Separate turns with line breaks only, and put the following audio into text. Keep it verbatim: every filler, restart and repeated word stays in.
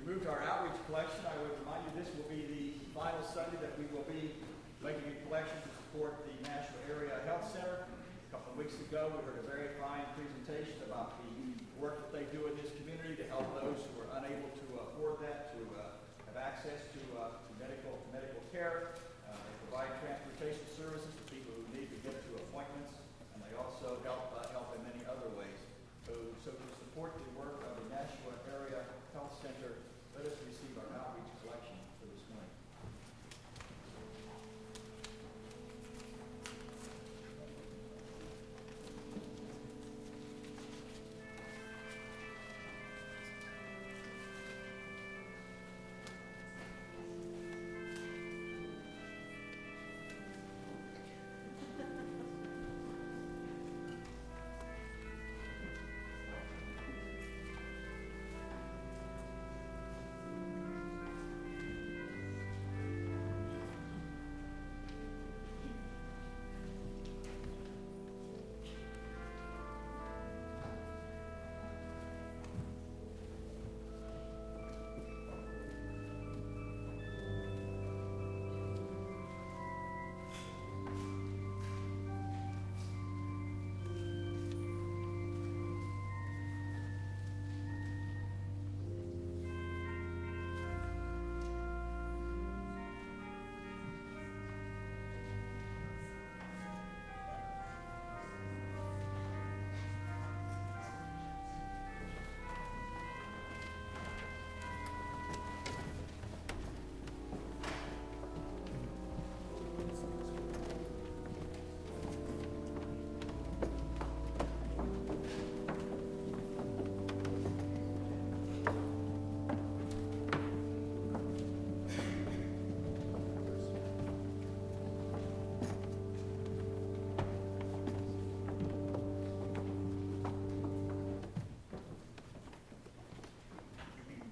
we move to our outreach collection, I would remind you this will be the final Sunday that we will be making a collection to support the Nashua Area Health Center. A couple of weeks ago, we heard a very fine presentation about the work that they do in this community to help those who are unable to afford that, to uh, have access to, uh, to medical to medical care. Uh, they provide transportation services to people who need to get to appointments, and they also help uh, help in many other ways. So, so to support the work of the Nashua Area Health Center, let us receive our outreach collection.